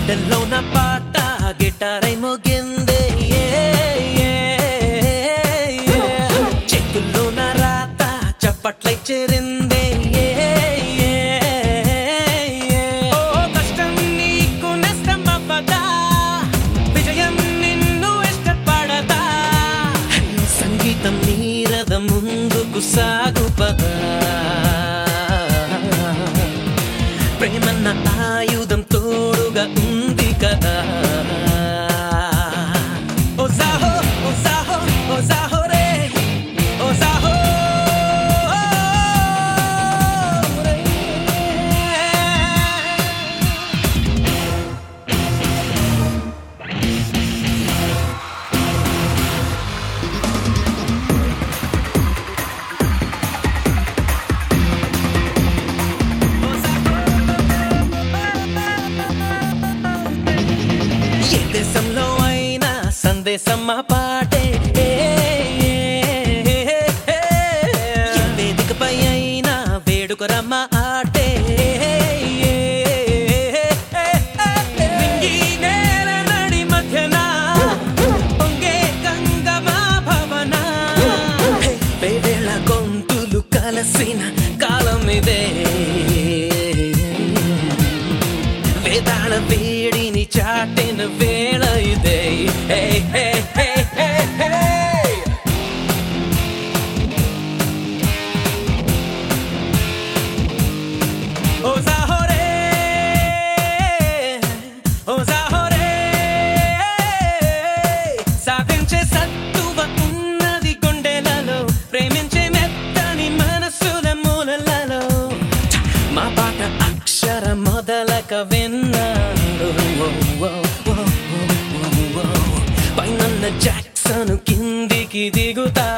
గుండెల్లో నా పాట గిటారై మోగిందే చెక్కుల్లో నా రాత చప్పట్లై చేరిందే ఓ కష్టం నీకు నష్టం అవ్వదా విజయం నిన్ను ఇష్టపడదా సంగీతం నీరద ముందుకు సాగు పదా ప్రేమన్న ఆయుధం తోడుగా ఉంది కదా ఓ సాహో ఓ సాహో ఓ సాహో రే ఓ సాహో రే ఏ దేశంలో అయినా సందేశం మా పాటే ఏ వేదికపై అయినా వేడుకరమ్మ ఆటే నింగి నేల నడి మధ్యన పొంగే గంగమా భవన వేవేళ గొంతులు కలసిన కాలం ఇదే వేదాల వేడిని చాటిన వేళ ఇదే హే హే హే హే హే ఓ సాహో రే ఓ సాహో రే సాధించే సత్తువ ఉన్నది గుండెలలో ప్రేమించే మెత్తని మనసుల మూలలలో మా పాట అక్షర మొదలక విన్నాడు పైనన్న జాక్సన్ కిందికి దిగుతా